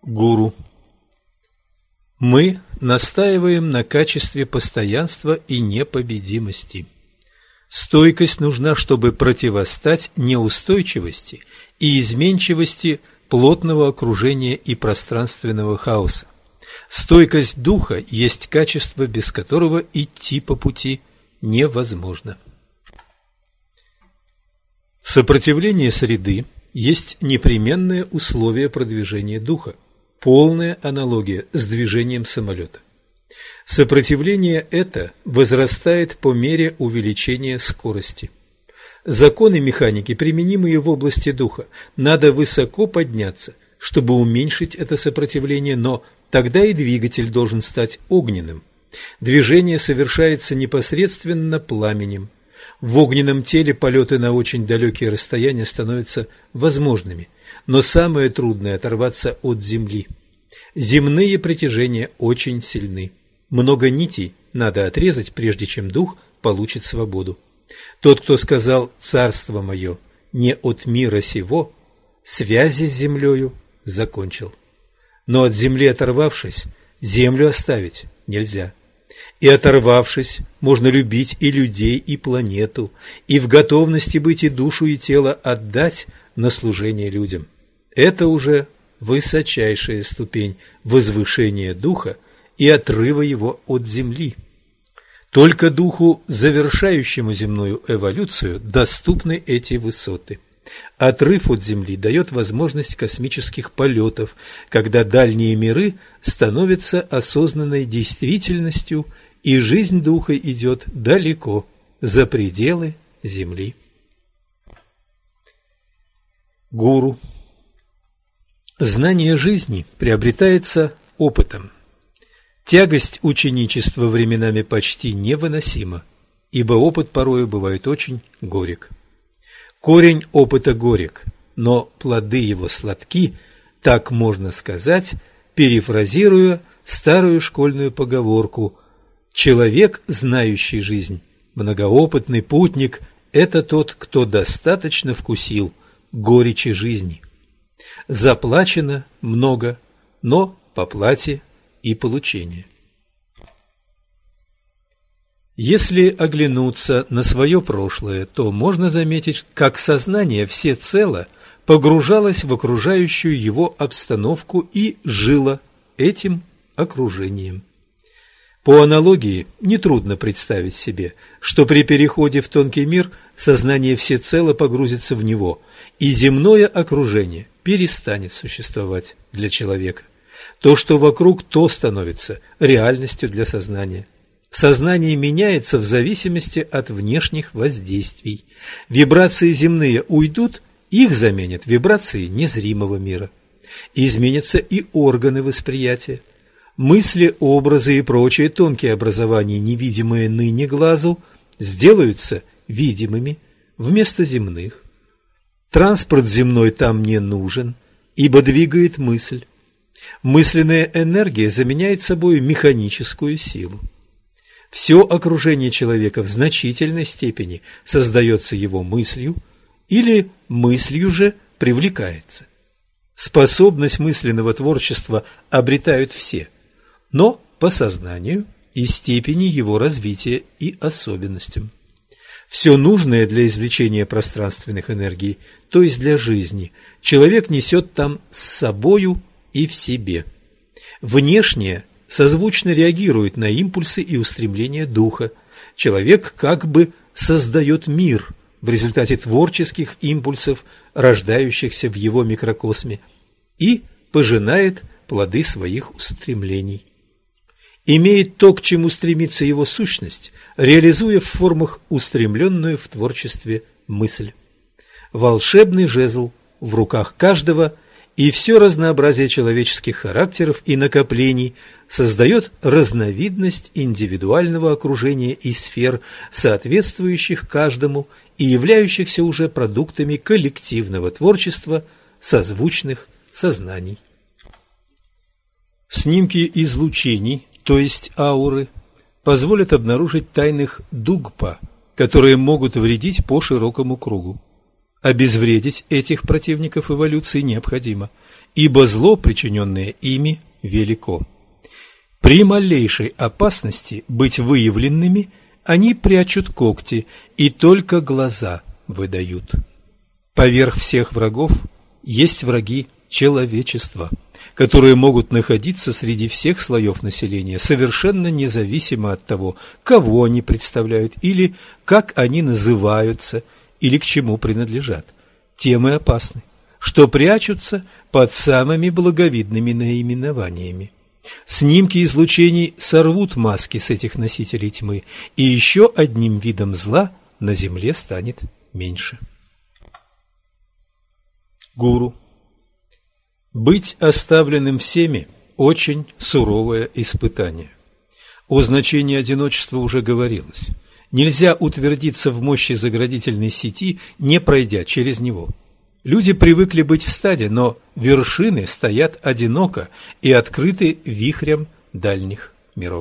Гуру. Мы настаиваем на качестве постоянства и непобедимости. Стойкость нужна, чтобы противостать неустойчивости и изменчивости плотного окружения и пространственного хаоса. Стойкость духа есть качество, без которого идти по пути невозможно. Сопротивление среды есть непременное условие продвижения духа, полная аналогия с движением самолета. Сопротивление это возрастает по мере увеличения скорости. Законы механики, применимые в области духа, надо высоко подняться, чтобы уменьшить это сопротивление, но тогда и двигатель должен стать огненным. Движение совершается непосредственно пламенем. В огненном теле полеты на очень далекие расстояния становятся возможными, но самое трудное – оторваться от земли. Земные притяжения очень сильны. Много нитей надо отрезать, прежде чем дух получит свободу. Тот, кто сказал «Царство мое не от мира сего», связи с землею закончил. Но от земли оторвавшись, землю оставить нельзя. И оторвавшись, можно любить и людей, и планету, и в готовности быть и душу, и тело отдать на служение людям. Это уже высочайшая ступень возвышения духа и отрыва его от земли. Только духу, завершающему земную эволюцию, доступны эти высоты. Отрыв от Земли дает возможность космических полетов, когда дальние миры становятся осознанной действительностью, и жизнь духа идет далеко, за пределы Земли. Гуру. Знание жизни приобретается опытом. Тягость ученичества временами почти невыносима, ибо опыт порою бывает очень горек. Корень опыта горек, но плоды его сладки, так можно сказать, перефразируя старую школьную поговорку: человек, знающий жизнь, многоопытный путник – это тот, кто достаточно вкусил горечи жизни. Заплачено много, но по плате и получение. Если оглянуться на свое прошлое, то можно заметить, как сознание всецело погружалось в окружающую его обстановку и жило этим окружением. По аналогии, нетрудно представить себе, что при переходе в тонкий мир сознание всецело погрузится в него, и земное окружение перестанет существовать для человека. То, что вокруг, то становится реальностью для сознания. Сознание меняется в зависимости от внешних воздействий. Вибрации земные уйдут, их заменят вибрации незримого мира. Изменятся и органы восприятия. Мысли, образы и прочие тонкие образования, невидимые ныне глазу, сделаются видимыми вместо земных. Транспорт земной там не нужен, ибо двигает мысль. Мысленная энергия заменяет собой механическую силу. Все окружение человека в значительной степени создается его мыслью или мыслью же привлекается. Способность мысленного творчества обретают все, но по сознанию и степени его развития и особенностям. Все нужное для извлечения пространственных энергий, то есть для жизни, человек несет там с собою и в себе. Внешнее созвучно реагирует на импульсы и устремления духа. Человек как бы создает мир в результате творческих импульсов, рождающихся в его микрокосме, и пожинает плоды своих устремлений. Имеет то, к чему стремится его сущность, реализуя в формах устремленную в творчестве мысль. Волшебный жезл в руках каждого, и все разнообразие человеческих характеров и накоплений создает разновидность индивидуального окружения и сфер, соответствующих каждому и являющихся уже продуктами коллективного творчества созвучных сознаний. Снимки излучений, то есть ауры, позволят обнаружить тайных дугпа, которые могут вредить по широкому кругу. Обезвредить этих противников эволюции необходимо, ибо зло, причиненное ими, велико. При малейшей опасности быть выявленными они прячут когти и только глаза выдают. Поверх всех врагов есть враги человечества, которые могут находиться среди всех слоев населения, совершенно независимо от того, кого они представляют или как они называются или к чему принадлежат. Тем и опасны, что прячутся под самыми благовидными наименованиями. Снимки излучений сорвут маски с этих носителей тьмы, и еще одним видом зла на земле станет меньше. Гуру. Быть оставленным всеми – очень суровое испытание. О значении одиночества уже говорилось. Нельзя утвердиться в мощи заградительной сети, не пройдя через него. Люди привыкли быть в стаде, но вершины стоят одиноко и открыты вихрем дальних миров.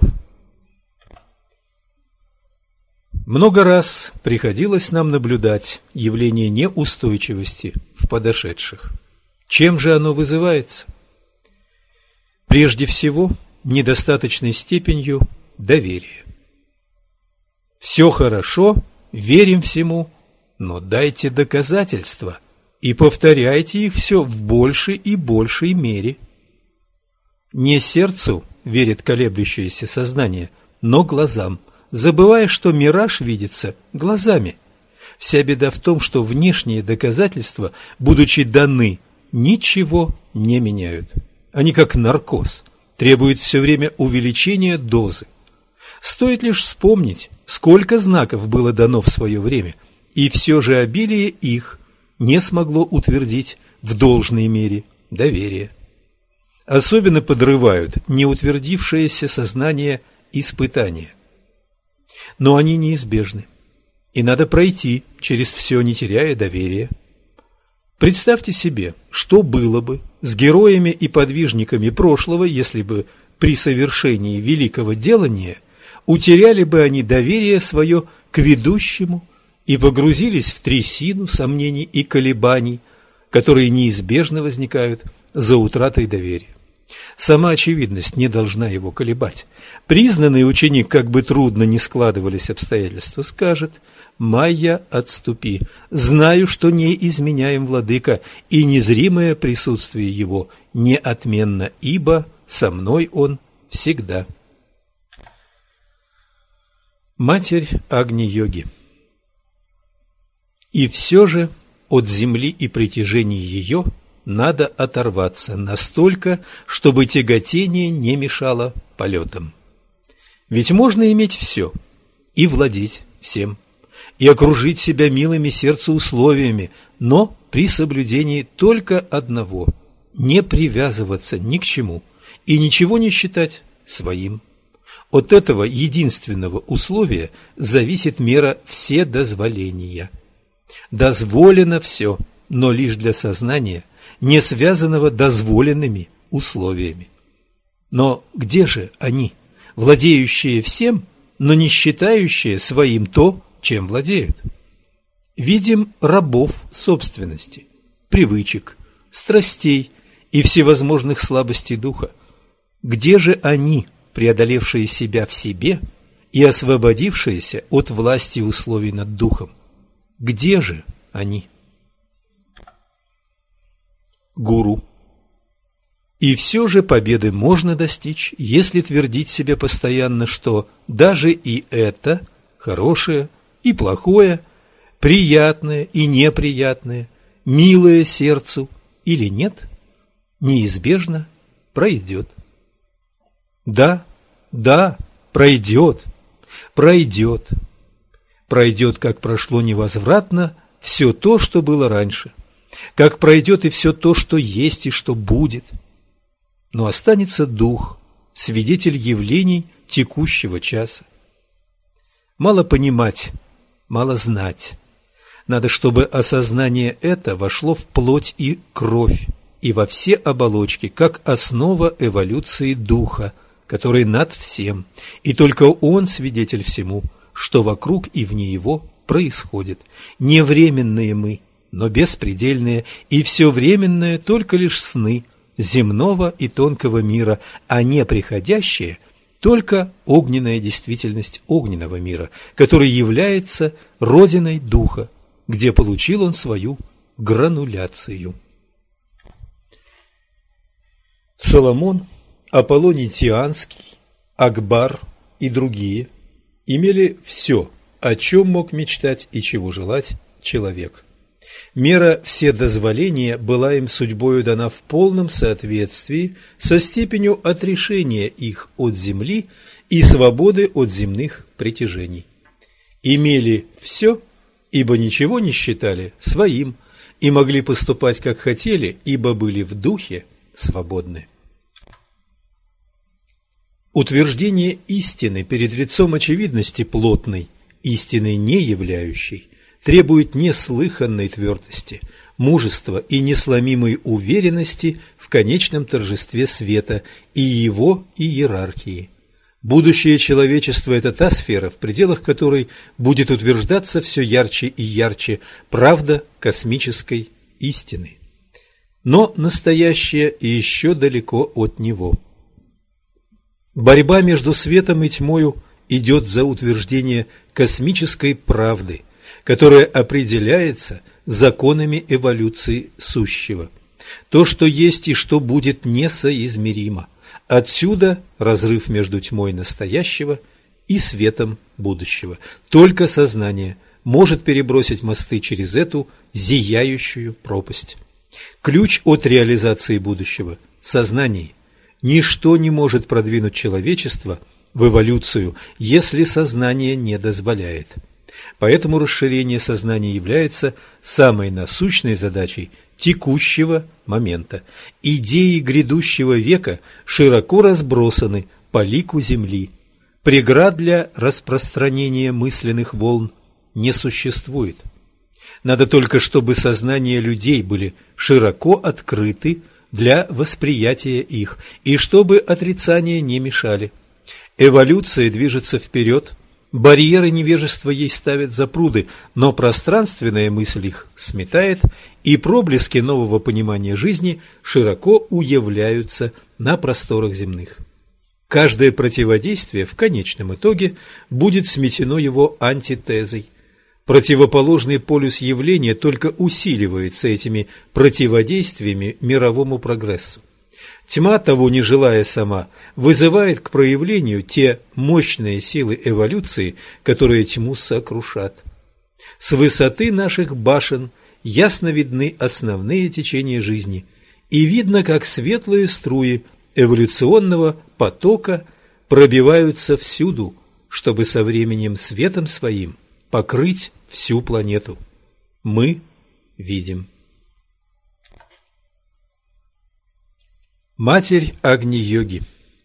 Много раз приходилось нам наблюдать явление неустойчивости в подошедших. Чем же оно вызывается? Прежде всего, недостаточной степенью доверия. Все хорошо, верим всему, но дайте доказательства и повторяйте их все в большей и большей мере. Не сердцу верит колеблющееся сознание, но глазам, забывая, что мираж видится глазами. Вся беда в том, что внешние доказательства, будучи даны, ничего не меняют. Они как наркоз, требуют все время увеличения дозы. Стоит лишь вспомнить, сколько знаков было дано в свое время, и все же обилие их не смогло утвердить в должной мере доверие. Особенно подрывают неутвердившееся сознание испытания. Но они неизбежны, и надо пройти через все, не теряя доверия. Представьте себе, что было бы с героями и подвижниками прошлого, если бы при совершении великого делания утеряли бы они доверие свое к ведущему и погрузились в трясину сомнений и колебаний, которые неизбежно возникают за утратой доверия. Сама очевидность не должна его колебать. Признанный ученик, как бы трудно ни складывались обстоятельства, скажет: «Майя, отступи, знаю, что не изменяем, владыка, и незримое присутствие его неотменно, ибо со мной он всегда». Матерь Агни-йоги. И все же от земли и притяжений ее надо оторваться настолько, чтобы тяготение не мешало полетам. Ведь можно иметь все и владеть всем, и окружить себя милыми сердцу условиями, но при соблюдении только одного – не привязываться ни к чему и ничего не считать своим. От этого единственного условия зависит мера вседозволения. Дозволено все, но лишь для сознания, не связанного дозволенными условиями. Но где же они, владеющие всем, но не считающие своим то, чем владеют? Видим рабов собственности, привычек, страстей и всевозможных слабостей духа. Где же они, преодолевшие себя в себе и освободившиеся от власти условий над духом? Где же они? Гуру. И все же победы можно достичь, если твердить себе постоянно, что даже и это хорошее и плохое, приятное и неприятное, милое сердцу или нет, неизбежно пройдет. Да, пройдет. Пройдет, как прошло невозвратно все то, что было раньше, как пройдет и все то, что есть и что будет. Но останется дух, свидетель явлений текущего часа. Мало понимать, мало знать. Надо, чтобы осознание это вошло в плоть и кровь, и во все оболочки, как основа эволюции духа, который над всем, и только он свидетель всему, что вокруг и вне его происходит. Не временные мы, но беспредельные, и все временное только лишь сны, земного и тонкого мира, а не приходящее только огненная действительность огненного мира, который является родиной духа, где получил он свою грануляцию. Соломон, Аполлоний Тианский, Акбар и другие имели все, о чем мог мечтать и чего желать человек. Мера вседозволения была им судьбою дана в полном соответствии со степенью отрешения их от земли и свободы от земных притяжений. Имели все, ибо ничего не считали своим, и могли поступать, как хотели, ибо были в духе свободны. Утверждение истины перед лицом очевидности плотной, истины не являющей, требует неслыханной твердости, мужества и несломимой уверенности в конечном торжестве света и его иерархии. Будущее человечества – это та сфера, в пределах которой будет утверждаться все ярче и ярче правда космической истины. Но настоящее еще далеко от него. Борьба между светом и тьмою идет за утверждение космической правды, которая определяется законами эволюции сущего. То, что есть и что будет, несоизмеримо. Отсюда разрыв между тьмой настоящего и светом будущего. Только сознание может перебросить мосты через эту зияющую пропасть. Ключ от реализации будущего в сознании. Ничто не может продвинуть человечество в эволюцию, если сознание не дозволяет. Поэтому расширение сознания является самой насущной задачей текущего момента. Идеи грядущего века широко разбросаны по лику Земли. Преград для распространения мысленных волн не существует. Надо только, чтобы сознания людей были широко открыты для восприятия их, и чтобы отрицания не мешали. Эволюция движется вперед, барьеры невежества ей ставят запруды, но пространственная мысль их сметает, и проблески нового понимания жизни широко уявляются на просторах земных. Каждое противодействие в конечном итоге будет сметено его антитезой. Противоположный полюс явления только усиливается этими противодействиями мировому прогрессу. Тьма, того не желая сама, вызывает к проявлению те мощные силы эволюции, которые тьму сокрушат. С высоты наших башен ясно видны основные течения жизни, и видно, как светлые струи эволюционного потока пробиваются всюду, чтобы со временем светом своим покрыть всю планету. Мы видим. Матерь Агни-йоги.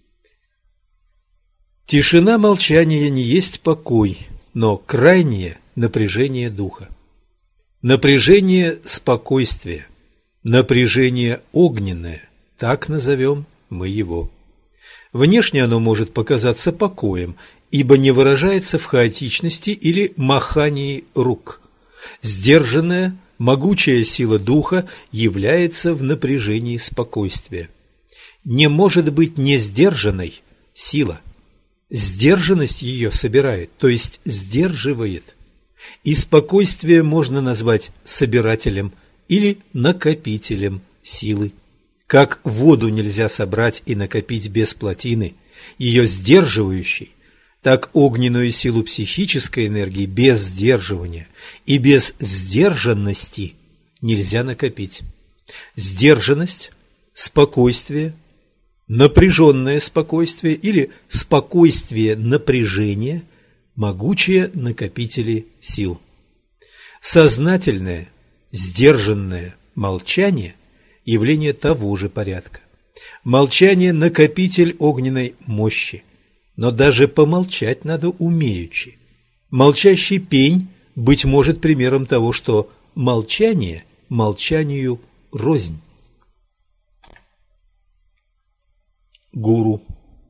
Тишина молчания не есть покой, но крайнее напряжение духа. Напряжение спокойствия, напряжение огненное, так назовем мы его. Внешне оно может показаться покоем, ибо не выражается в хаотичности или махании рук. Сдержанная, могучая сила духа является в напряжении спокойствия. Не может быть несдержанной сила. Сдержанность ее собирает, то есть сдерживает. И спокойствие можно назвать собирателем или накопителем силы. Как воду нельзя собрать и накопить без плотины, ее сдерживающей, так огненную силу психической энергии без сдерживания и без сдержанности нельзя накопить. Сдержанность, спокойствие, напряженное спокойствие или спокойствие напряжения – могучие накопители сил. Сознательное, сдержанное молчание – явление того же порядка. Молчание – накопитель огненной мощи. Но даже помолчать надо умеючи. Молчащий пень, быть может, примером того, что молчание молчанию рознь. Гуру.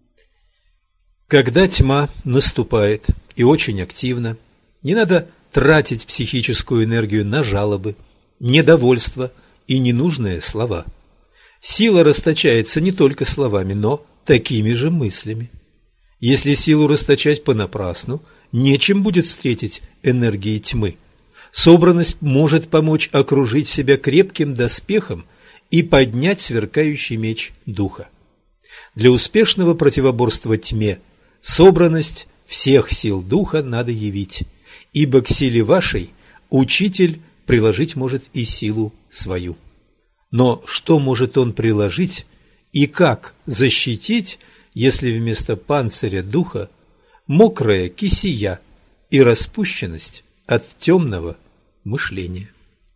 Когда тьма наступает и очень активно, не надо тратить психическую энергию на жалобы, недовольство и ненужные слова. Сила расточается не только словами, но такими же мыслями. Если силу расточать понапрасну, нечем будет встретить энергии тьмы. Собранность может помочь окружить себя крепким доспехом и поднять сверкающий меч духа. Для успешного противоборства тьме собранность всех сил духа надо явить, ибо к силе вашей учитель приложить может и силу свою. Но что может он приложить и как защитить, если вместо панциря духа мокрая кисия и распущенность от темного мышления?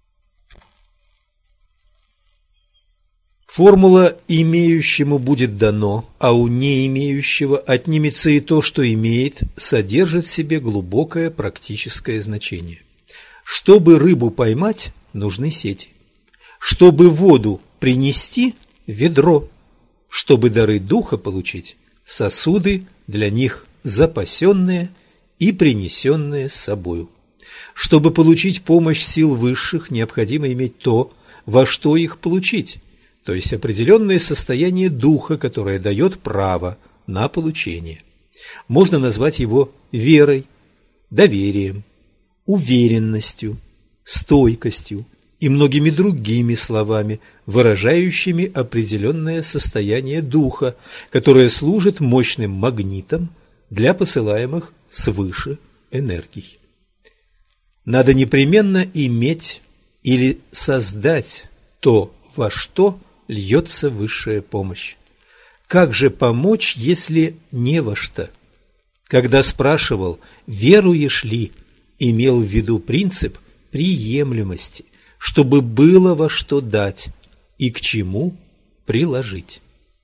Формула «имеющему будет дано, а у не имеющего отнимется и то, что имеет» содержит в себе глубокое практическое значение. Чтобы рыбу поймать, нужны сети. Чтобы воду принести – ведро. Чтобы дары духа получить – сосуды, для них запасенные и принесенные с собою. Чтобы получить помощь сил высших, необходимо иметь то, во что их получить, то есть определенное состояние духа, которое дает право на получение. Можно назвать его верой, доверием, уверенностью, стойкостью и многими другими словами, выражающими определенное состояние духа, которое служит мощным магнитом для посылаемых свыше энергий. Надо непременно иметь или создать то, во что льется высшая помощь. Как же помочь, если не во что? Когда спрашивал, веруешь ли, имел в виду принцип приемлемости, чтобы было во что дать и к чему приложить.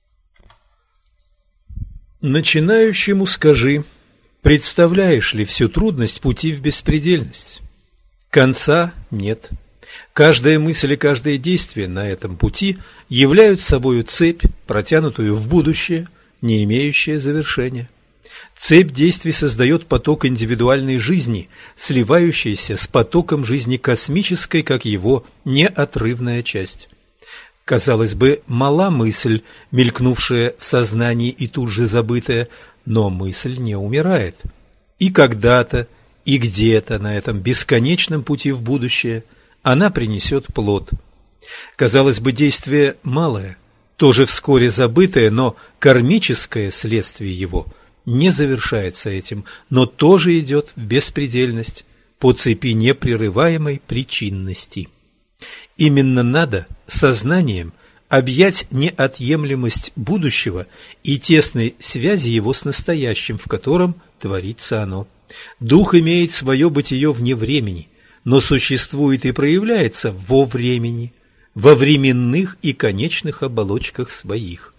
Начинающему скажи, представляешь ли всю трудность пути в беспредельность? Конца нет. Каждая мысль и каждое действие на этом пути являют собою цепь, протянутую в будущее, не имеющее завершения. Цепь действий создает поток индивидуальной жизни, сливающийся с потоком жизни космической, как его неотрывная часть. Казалось бы, мала мысль, мелькнувшая в сознании и тут же забытая, но мысль не умирает. И когда-то, и где-то на этом бесконечном пути в будущее она принесет плод. Казалось бы, действие малое, тоже вскоре забытое, но кармическое следствие его не завершается этим, но тоже идет в беспредельность по цепи непрерываемой причинности. Именно надо сознанием объять неотъемлемость будущего и тесной связи его с настоящим, в котором творится оно. Дух имеет свое бытие вне времени, но существует и проявляется во времени, во временных и конечных оболочках своих.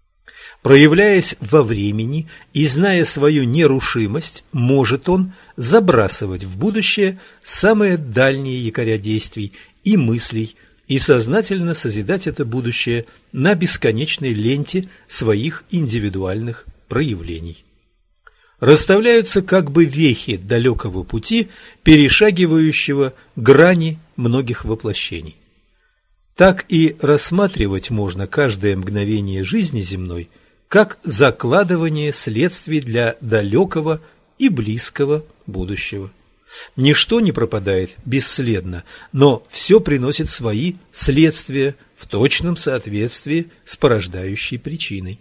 Проявляясь во времени и зная свою нерушимость, может он забрасывать в будущее самые дальние якоря действий и мыслей и сознательно созидать это будущее на бесконечной ленте своих индивидуальных проявлений. Расставляются как бы вехи далекого пути, перешагивающего грани многих воплощений. Так и рассматривать можно каждое мгновение жизни земной как закладывание следствий для далекого и близкого будущего. Ничто не пропадает бесследно, но все приносит свои следствия в точном соответствии с порождающей причиной.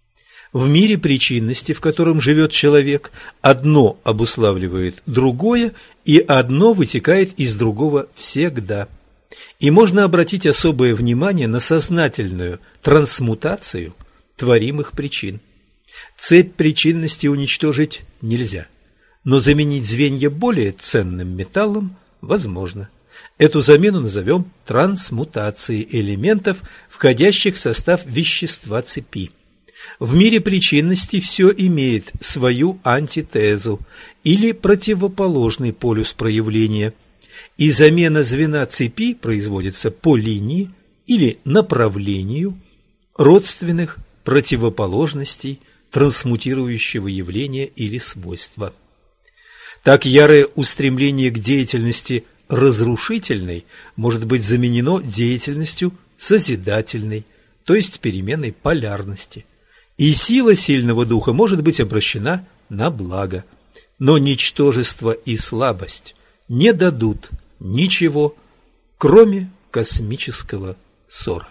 В мире причинности, в котором живет человек, одно обуславливает другое, и одно вытекает из другого всегда. И можно обратить особое внимание на сознательную трансмутацию творимых причин. Цепь причинности уничтожить нельзя, но заменить звенья более ценным металлом возможно. Эту замену назовем трансмутацией элементов, входящих в состав вещества цепи. В мире причинности все имеет свою антитезу или противоположный полюс проявления, и замена звена цепи производится по линии или направлению родственных противоположностей трансмутирующего явления или свойства. Так ярое устремление к деятельности разрушительной может быть заменено деятельностью созидательной, то есть переменной полярности. И сила сильного духа может быть обращена на благо. Но ничтожество и слабость не дадут ничего, кроме космического ссора.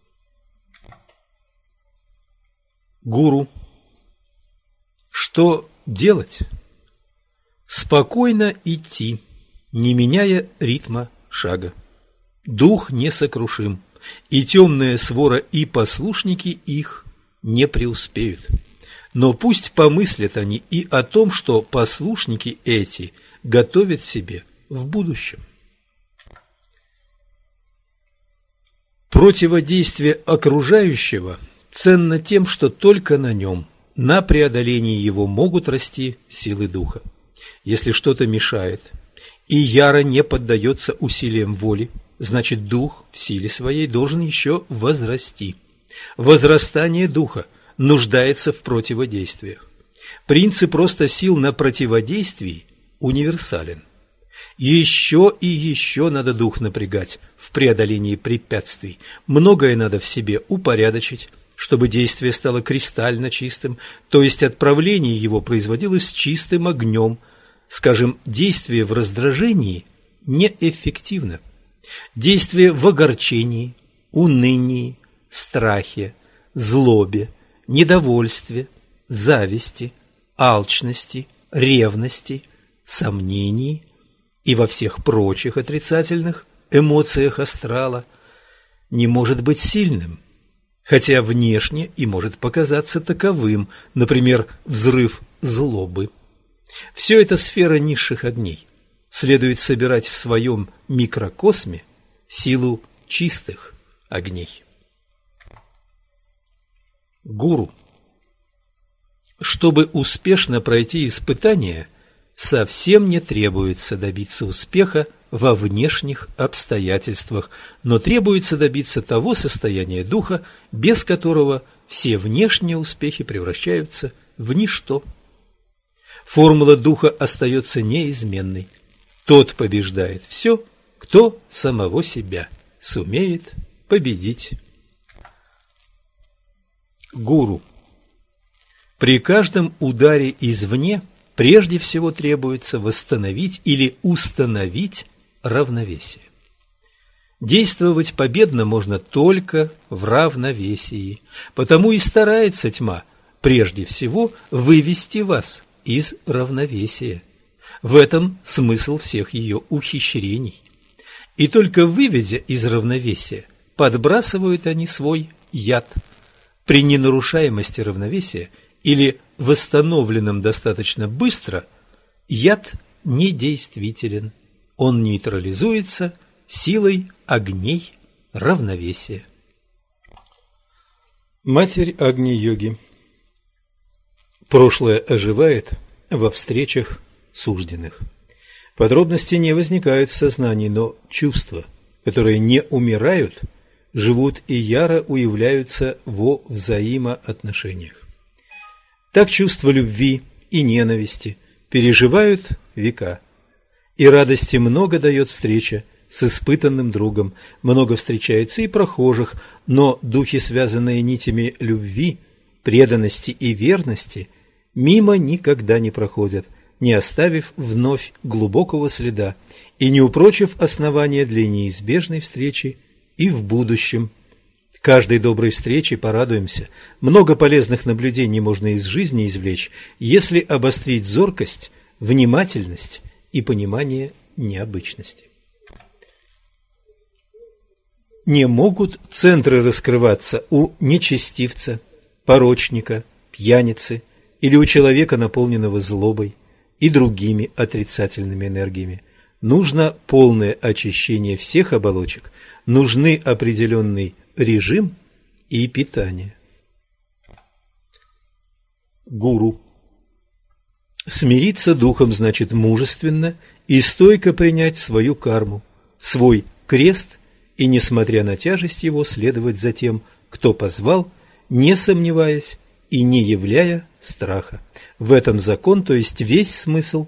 Гуру. Что делать? Спокойно идти, не меняя ритма шага. Дух несокрушим, и темная свора и послушники их не преуспеют. Но пусть помыслят они и о том, что послушники эти готовят себе в будущем. Противодействие окружающего ценно тем, что только на нем, на преодолении его могут расти силы духа. Если что-то мешает и яро не поддается усилиям воли, значит дух в силе своей должен еще возрасти. Возрастание духа нуждается в противодействиях. Принцип роста сил на противодействии универсален. Еще и еще надо дух напрягать в преодолении препятствий. Многое надо в себе упорядочить, чтобы действие стало кристально чистым, то есть отправление его производилось чистым огнем. Скажем, действие в раздражении неэффективно. Действие в огорчении, унынии, страхе, злобе, недовольстве, зависти, алчности, ревности, сомнении и во всех прочих отрицательных эмоциях астрала не может быть сильным, хотя внешне и может показаться таковым, например, взрыв злобы. Все это сфера низших огней. Следует собирать в своем микрокосме силу чистых огней. Гуру. Чтобы успешно пройти испытание, совсем не требуется добиться успеха во внешних обстоятельствах, но требуется добиться того состояния духа, без которого все внешние успехи превращаются в ничто. Формула духа остается неизменной. Тот побеждает все, кто самого себя сумеет победить. Гуру. При каждом ударе извне прежде всего требуется восстановить или установить равновесие. Действовать победно можно только в равновесии, потому и старается тьма прежде всего вывести вас из равновесия. В этом смысл всех ее ухищрений. И только выведя из равновесия, подбрасывают они свой яд. При ненарушаемости равновесия или восстановленном достаточно быстро, яд недействителен. Он нейтрализуется силой огней равновесия. Матерь Агни-йоги. Прошлое оживает во встречах сужденных. Подробности не возникают в сознании, но чувства, которые не умирают, живут и яро уявляются во взаимоотношениях. Так чувства любви и ненависти переживают века. И радости много дает встреча с испытанным другом, много встречается и прохожих, но духи, связанные нитями любви, преданности и верности, мимо никогда не проходят, не оставив вновь глубокого следа и не упрочив основания для неизбежной встречи и в будущем. Каждой доброй встрече порадуемся. Много полезных наблюдений можно из жизни извлечь, если обострить зоркость, внимательность и понимание необычности. Не могут центры раскрываться у нечестивца, порочника, пьяницы или у человека, наполненного злобой и другими отрицательными энергиями. Нужно полное очищение всех оболочек, нужны определенный режим и питание. Гуру. Смириться духом значит мужественно и стойко принять свою карму, свой крест и, несмотря на тяжесть его, следовать за тем, кто позвал, не сомневаясь и не являя страха. В этом закон, то есть весь смысл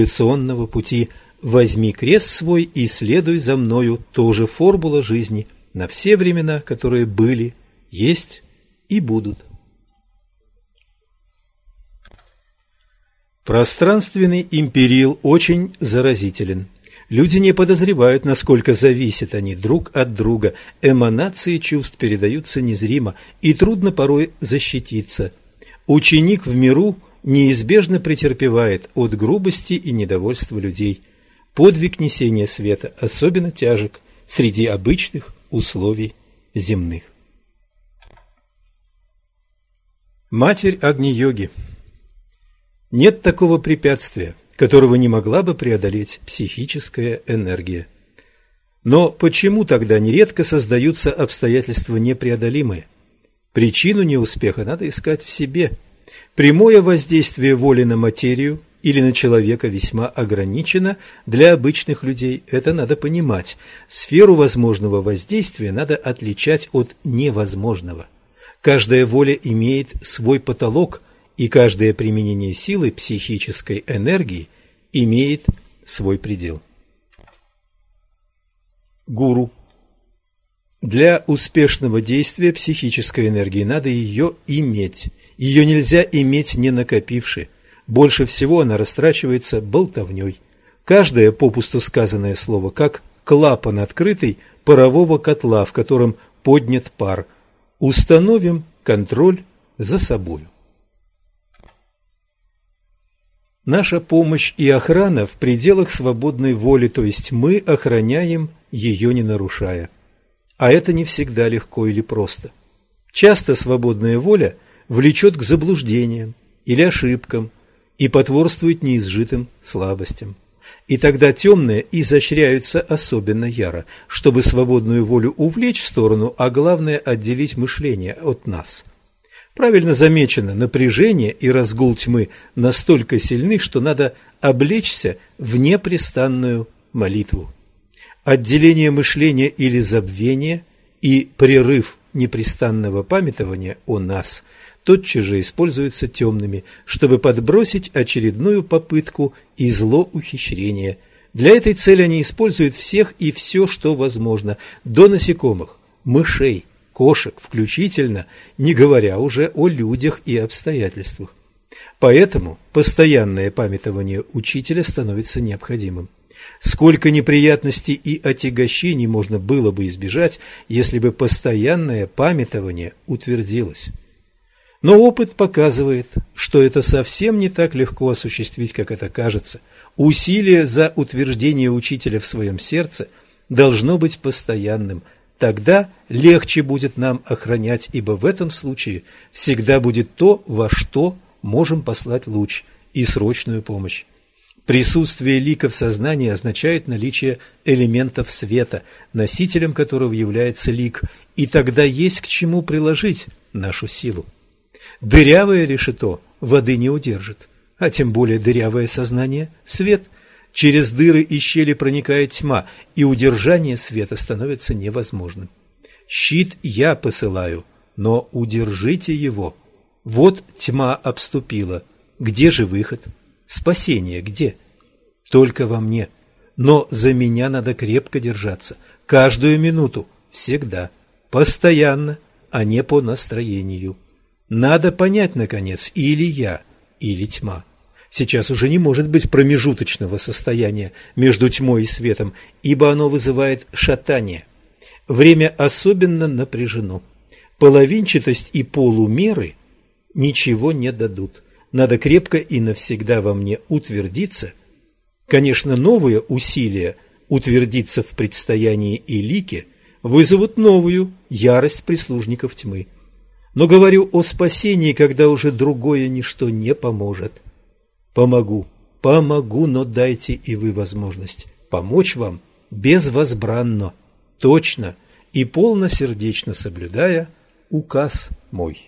эволюционного пути. Возьми крест свой и следуй за мною, тоже формула жизни на все времена, которые были, есть и будут. Пространственный империал очень заразителен. Люди не подозревают, насколько зависят они друг от друга. Эманации чувств передаются незримо, и трудно порой защититься. Ученик в миру неизбежно претерпевает от грубости и недовольства людей. Подвиг несения света особенно тяжек среди обычных условий земных. Матерь Агни-йоги. Нет такого препятствия, которого не могла бы преодолеть психическая энергия. Но почему тогда нередко создаются обстоятельства непреодолимые? Причину неуспеха надо искать в себе. Прямое воздействие воли на материю или на человека весьма ограничено для обычных людей, это надо понимать. Сферу возможного воздействия надо отличать от невозможного. Каждая воля имеет свой потолок, и каждое применение силы психической энергии имеет свой предел. Гуру. Для успешного действия психической энергии надо ее иметь. Ее нельзя иметь не накопивши. Больше всего она растрачивается болтовней. Каждое попусту сказанное слово, как клапан открытый парового котла, в котором поднят пар. Установим контроль за собою. Наша помощь и охрана в пределах свободной воли, то есть мы охраняем ее, не нарушая. А это не всегда легко или просто. Часто свободная воля влечет к заблуждениям или ошибкам и потворствует неизжитым слабостям. И тогда темные изощряются особенно яро, чтобы свободную волю увлечь в сторону, а главное отделить мышление от нас. Правильно замечено, напряжение и разгул тьмы настолько сильны, что надо облечься в непрестанную молитву. Отделение мышления или забвение и прерыв непрестанного памятования о нас тотчас же используются темными, чтобы подбросить очередную попытку и злоухищрения. Для этой цели они используют всех и все, что возможно, до насекомых, мышей, кошек включительно, не говоря уже о людях и обстоятельствах. Поэтому постоянное памятование учителя становится необходимым. Сколько неприятностей и отягощений можно было бы избежать, если бы постоянное памятование утвердилось. Но опыт показывает, что это совсем не так легко осуществить, как это кажется. Усилие за утверждение учителя в своем сердце должно быть постоянным. Тогда легче будет нам охранять, ибо в этом случае всегда будет то, во что можем послать луч и срочную помощь. Присутствие лика в сознании означает наличие элементов света, носителем которого является лик, и тогда есть к чему приложить нашу силу. Дырявое решето воды не удержит, а тем более дырявое сознание – свет. Через дыры и щели проникает тьма, и удержание света становится невозможным. Щит я посылаю, но удержите его. Вот тьма обступила. Где же выход? Спасение где? Только во мне. Но за меня надо крепко держаться. Каждую минуту, всегда, постоянно, а не по настроению. Надо понять, наконец, или я, или тьма. Сейчас уже не может быть промежуточного состояния между тьмой и светом, ибо оно вызывает шатание. Время особенно напряжено. Половинчатость и полумеры ничего не дадут. Надо крепко и навсегда во мне утвердиться. Конечно, новые усилия утвердиться в предстоянии и лике вызовут новую ярость прислужников тьмы. Но говорю о спасении, когда уже другое ничто не поможет. Помогу, но дайте и вы возможность помочь вам безвозбранно, точно и полносердечно соблюдая указ мой.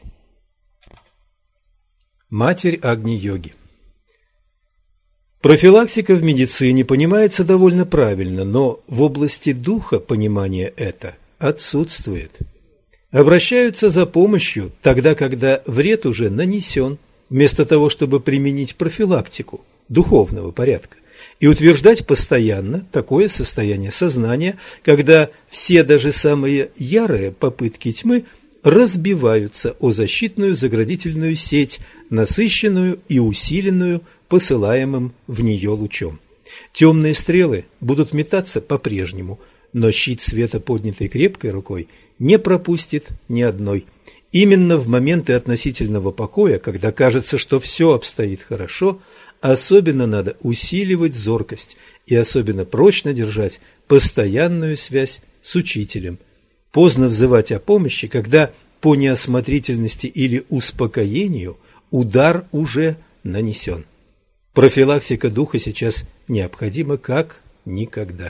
Матерь Агни-йоги. Профилактика в медицине понимается довольно правильно, но в области духа понимание это отсутствует. Обращаются за помощью тогда, когда вред уже нанесен, вместо того, чтобы применить профилактику, духовного порядка, и утверждать постоянно такое состояние сознания, когда все даже самые ярые попытки тьмы разбиваются о защитную заградительную сеть, насыщенную и усиленную посылаемым в нее лучом. Темные стрелы будут метаться по-прежнему, но щит света, поднятый крепкой рукой, не пропустит ни одной. Именно в моменты относительного покоя, когда кажется, что все обстоит хорошо, особенно надо усиливать зоркость и особенно прочно держать постоянную связь с учителем. Поздно взывать о помощи, когда по неосмотрительности или успокоению удар уже нанесен. Профилактика духа сейчас необходима как никогда.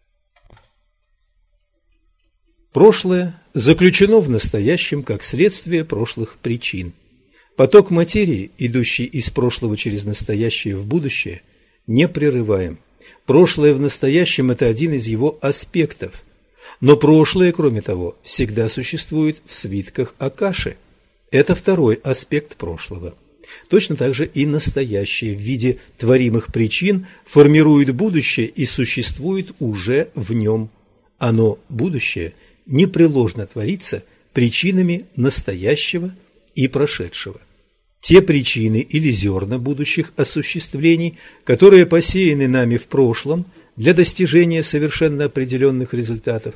Прошлое заключено в настоящем как следствие прошлых причин. Поток материи, идущий из прошлого через настоящее в будущее, непрерываем. Прошлое в настоящем – это один из его аспектов. Но прошлое, кроме того, всегда существует в свитках Акаши. Это второй аспект прошлого. Точно так же и настоящее в виде творимых причин формирует будущее и существует уже в нем. Оно, будущее, непреложно творится причинами настоящего и прошедшего. Те причины или зерна будущих осуществлений, которые посеяны нами в прошлом для достижения совершенно определенных результатов,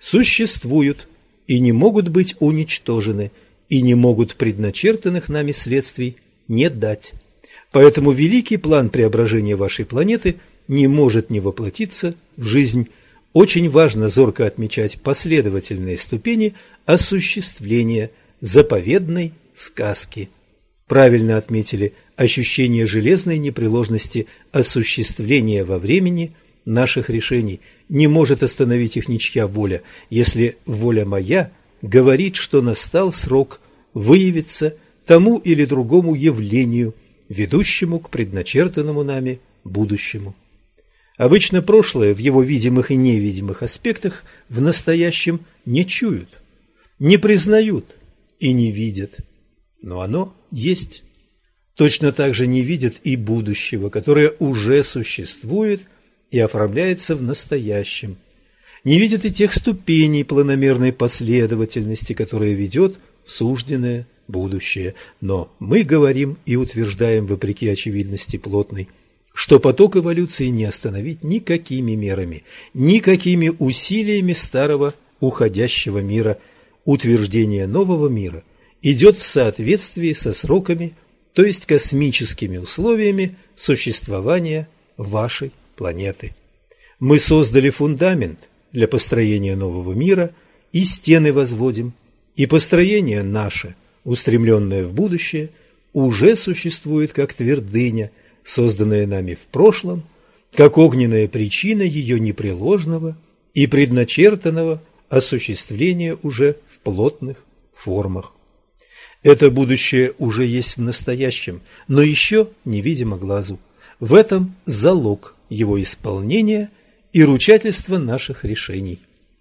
существуют и не могут быть уничтожены, и не могут предначертанных нами следствий не дать. Поэтому великий план преображения вашей планеты не может не воплотиться в жизнь. Очень важно зорко отмечать последовательные ступени осуществления заповедной сказки. Правильно отметили ощущение железной непреложности осуществления во времени наших решений. Не может остановить их ничья воля, если воля моя говорит, что настал срок выявиться тому или другому явлению, ведущему к предначертанному нами будущему. Обычно прошлое в его видимых и невидимых аспектах в настоящем не чуют, не признают и не видят, но оно есть. Точно так же не видят и будущего, которое уже существует и оформляется в настоящем. Не видят и тех ступеней планомерной последовательности, которая ведет в сужденное будущее. Но мы говорим и утверждаем, вопреки очевидности плотной, что поток эволюции не остановить никакими мерами, никакими усилиями старого уходящего мира. Утверждение нового мира идет в соответствии со сроками, то есть космическими условиями существования вашей планеты. Мы создали фундамент для построения нового мира и стены возводим, и построение наше, устремленное в будущее, уже существует как твердыня, созданная нами в прошлом, как огненная причина ее непреложного и предначертанного осуществления уже в плотных формах. Это будущее уже есть в настоящем, но еще невидимо глазу. В этом залог его исполнения и ручательство наших решений.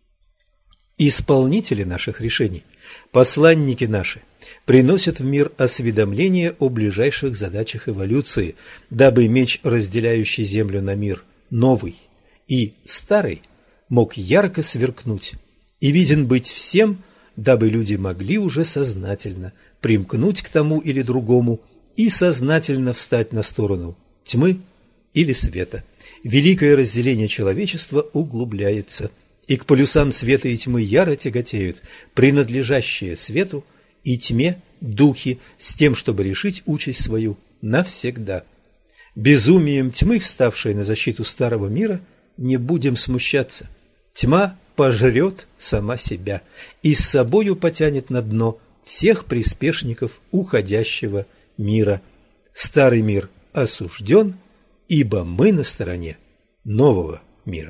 Исполнители наших решений, посланники наши, приносят в мир осведомление о ближайших задачах эволюции, дабы меч, разделяющий землю на мир, новый и старый, мог ярко сверкнуть и виден быть всем, дабы люди могли уже сознательно примкнуть к тому или другому и сознательно встать на сторону тьмы или света. Великое разделение человечества углубляется, и к полюсам света и тьмы яро тяготеют принадлежащие свету и тьме духи с тем, чтобы решить участь свою навсегда. Безумием тьмы, вставшей на защиту старого мира, не будем смущаться. Тьма пожрет сама себя и с собою потянет на дно всех приспешников уходящего мира. Старый мир осужден, ибо мы на стороне нового мира.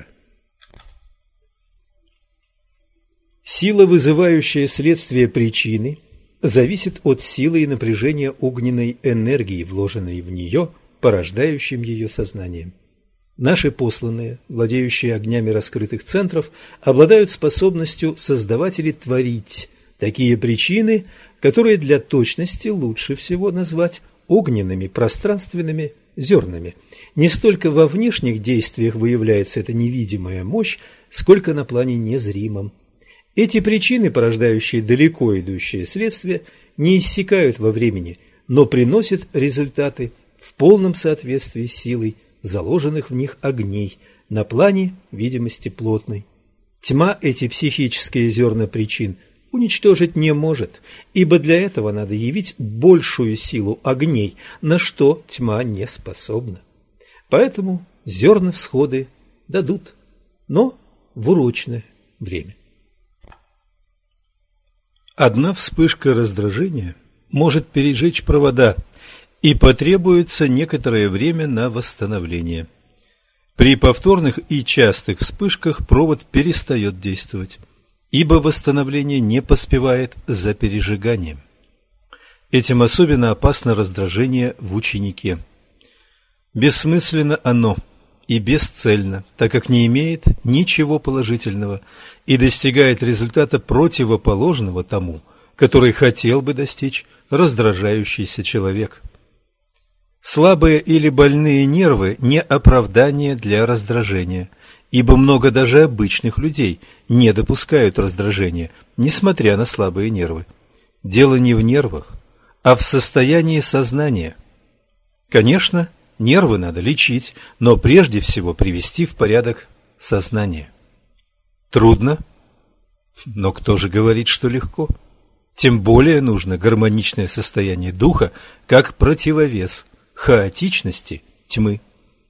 Сила, вызывающая следствие причины, зависит от силы и напряжения огненной энергии, вложенной в нее, порождающим ее сознанием. Наши посланные, владеющие огнями раскрытых центров, обладают способностью создавать или творить такие причины, которые для точности лучше всего назвать огненными пространственными зернами. Не столько во внешних действиях выявляется эта невидимая мощь, сколько на плане незримом. Эти причины, порождающие далеко идущие следствия, не иссякают во времени, но приносят результаты в полном соответствии с силой заложенных в них огней на плане видимости плотной. Тьма эти психические зерна причин уничтожить не может, ибо для этого надо явить большую силу огней, на что тьма не способна. Поэтому зерна всходы дадут, но в урочное время. Одна вспышка раздражения может пережечь провода, и потребуется некоторое время на восстановление. При повторных и частых вспышках провод перестает действовать, ибо восстановление не поспевает за пережиганием. Этим особенно опасно раздражение в ученике. Бессмысленно оно и бесцельно, так как не имеет ничего положительного и достигает результата противоположного тому, который хотел бы достичь раздражающийся человек. Слабые или больные нервы не оправдание для раздражения, ибо много даже обычных людей не допускают раздражения, несмотря на слабые нервы. Дело не в нервах, а в состоянии сознания. Конечно, нервы надо лечить, но прежде всего привести в порядок сознание. Трудно, но кто же говорит, что легко? Тем более нужно гармоничное состояние духа как противовес хаотичности тьмы.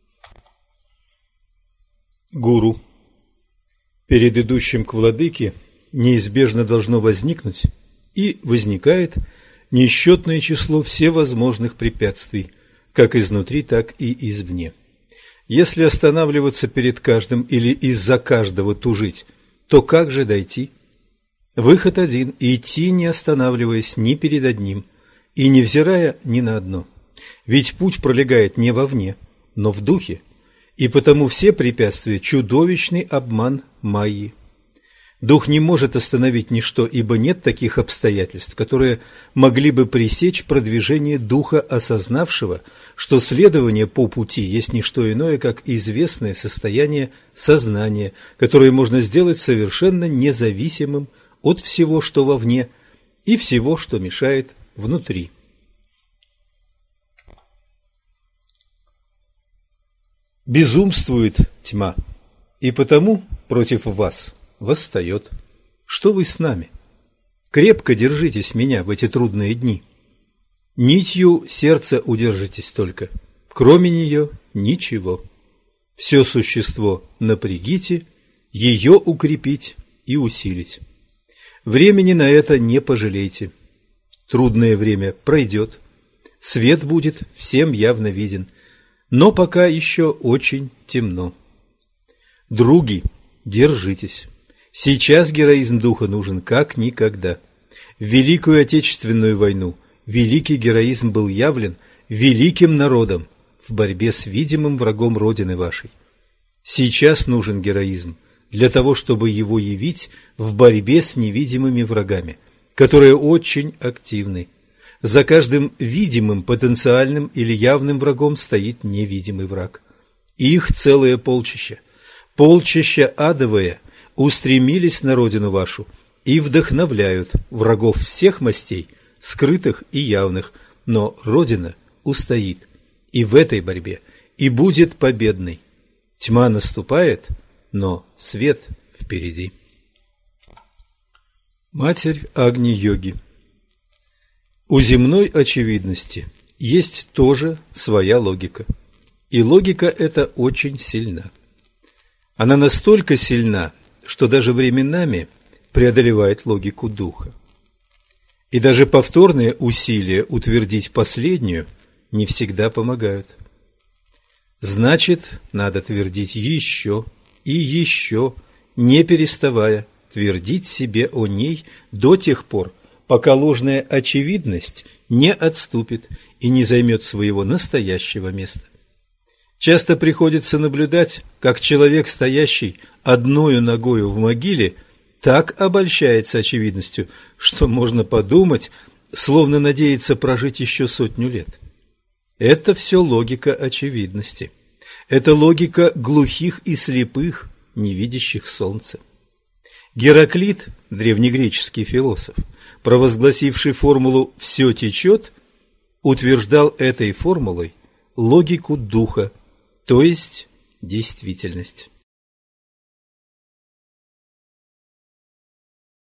Гуру. Перед идущим к владыке неизбежно должно возникнуть и возникает несчетное число всевозможных препятствий, как изнутри, так и извне. Если останавливаться перед каждым или из-за каждого тужить, то как же дойти? Выход один – идти, не останавливаясь ни перед одним и не взирая ни на одно. Ведь путь пролегает не вовне, но в духе, и потому все препятствия – чудовищный обман майи. Дух не может остановить ничто, ибо нет таких обстоятельств, которые могли бы пресечь продвижение духа, осознавшего, что следование по пути есть не что иное, как известное состояние сознания, которое можно сделать совершенно независимым от всего, что вовне, и всего, что мешает внутри. Безумствует тьма, и потому против вас восстает. Что вы с нами? Крепко держитесь меня в эти трудные дни. Нитью сердца удержитесь только, кроме нее ничего. Все существо напрягите, ее укрепить и усилить. Времени на это не пожалейте. Трудное время пройдет, свет будет всем явно виден, но пока еще очень темно. Други, держитесь. Сейчас героизм духа нужен как никогда. В Великую Отечественную войну великий героизм был явлен великим народом в борьбе с видимым врагом Родины вашей. Сейчас нужен героизм для того, чтобы его явить в борьбе с невидимыми врагами, которые очень активны. За каждым видимым, потенциальным или явным врагом стоит невидимый враг. Их целое полчище. Полчища адовые устремились на родину вашу и вдохновляют врагов всех мастей, скрытых и явных, но родина устоит и в этой борьбе и будет победной. Тьма наступает, но свет впереди. Матерь Агни-йоги. У земной очевидности есть тоже своя логика, и логика эта очень сильна. Она настолько сильна, что даже временами преодолевает логику духа. И даже повторные усилия утвердить последнюю не всегда помогают. Значит, надо твердить еще и еще, не переставая, твердить себе о ней до тех пор, пока ложная очевидность не отступит и не займет своего настоящего места. Часто приходится наблюдать, как человек, стоящий одною ногою в могиле, так обольщается очевидностью, что можно подумать, словно надеется прожить еще 100 лет. Это все логика очевидности. Это логика глухих и слепых, не видящих солнца. Гераклит, древнегреческий философ, провозгласивший формулу «все течет», утверждал этой формулой логику духа, то есть действительность.